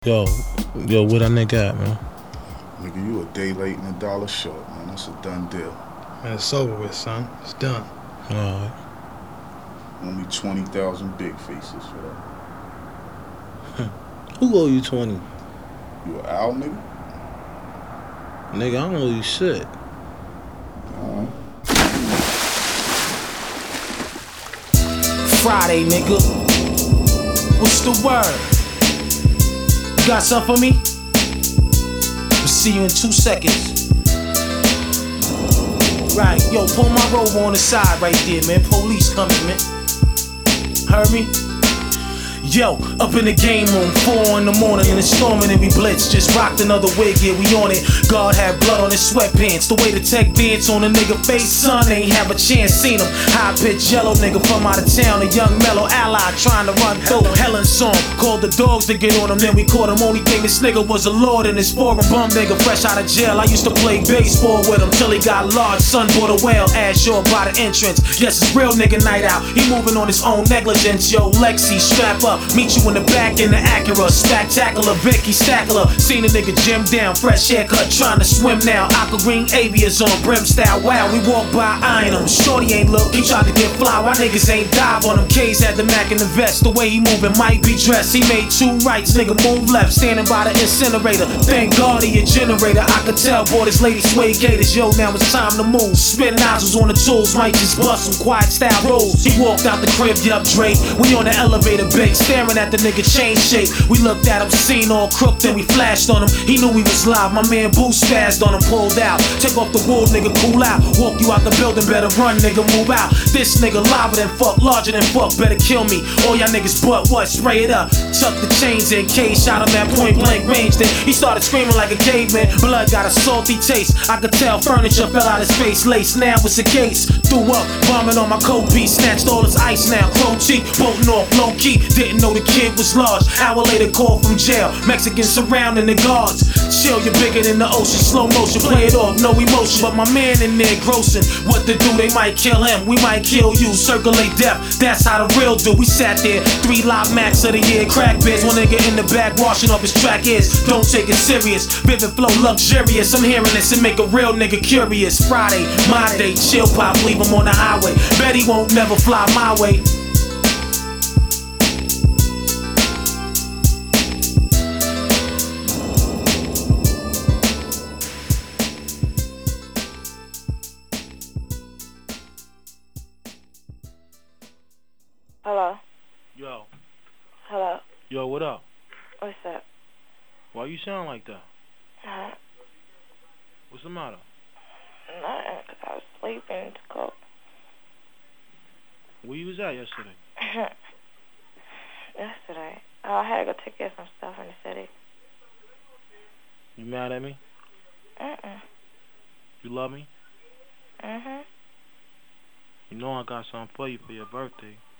Yo, yo, where that nigga at, man? Nigga, you a day late and a dollar short, man. That's a done deal. Man, it's over with, son. It's done. Alright. Only 20,000 big faces for that. Who owe you 20? You an owl, nigga? Nigga, I don't owe you shit. Friday, nigga. What's the word? You got something for me? We'll see you in 2 seconds. Right, yo, pull my robe on the side right there, man. Police coming, man. Heard me? Yo, up in the game room, 4 in the morning, and it's storming and we blitz. Just rocked another wig, yeah, we on it. God had blood on his sweatpants. The way the tech beards on a nigga face, son, ain't have a chance. Seen him, high pitch yellow nigga from out of town, a young mellow ally trying to run through. Helen song, called the dogs to get on him, then we caught him. Only thing this nigga was a lord in his forum. Bum nigga, fresh out of jail. I used to play baseball with him till he got large. Son bought a whale, ass short by the entrance. Yes, it's real nigga night out. He moving on his own negligence. Yo, Lexi, strap up. Meet you in the back in the Acura, spectacular, Vicky Stackler. Seen a nigga gym down, fresh haircut, trying to swim now. Aqua green avias on brim style. Wow, we walk by eyeing him. Shorty ain't look, he tried to get fly. Why niggas ain't dive on him? K's had the Mac in the vest. The way he moving might be dressed. He made 2 rights, nigga move left. Standing by the incinerator. Thank God he a generator. I could tell, boy, this lady sway gators. Yo, now it's time to move. Spin nozzles on the tools, might just bust some quiet style rolls. He walked out the crib, yup, Dre. We on the elevator, big, staring at the nigga change shape. We looked at him, seen all crooked, then we flashed on him. He knew he was live. My man Boo spazzed on him, pulled out. Take off the wool, nigga, cool out. Walk you out the building, better run, nigga, move out. This nigga liver than fuck, larger than fuck, better kill me. All y'all niggas butt what? Spray it up. Tuck the chains in, K shot him at point blank range. Then he started screaming like a caveman. Blood got a salty taste. I could tell furniture fell out his face. Lace, now it's a case. Threw up, bombing on my coat piece. Snatched all his ice now. Crow cheek, bolting off low key. Didn't know the kid was large. Hour later, call from jail. Mexicans surrounding the guards. Chill, you're bigger than the ocean. Slow motion, play it off, no emotion. But my man in there grossing. What to do? They might kill him. We might kill you. Circulate death. That's how the real do. We sat there, 3 lot max of the year. Crack biz. One nigga in the back washing off his track is. Don't take it serious. Vivid flow, luxurious. I'm hearing this and make a real nigga curious. Friday, my day. Chill pop, leave him on the highway. Bet he won't never fly my way. Hello. Yo, Hello. yo, what up? What's up? Why you sound like that? Huh? What's the matter? Nothing, 'cause I was sleeping to go. Where you was at yesterday? Yesterday. Oh, I had to go take care of some stuff in the city. You mad at me? You love me? Mm-hmm. You know I got something for you for your birthday.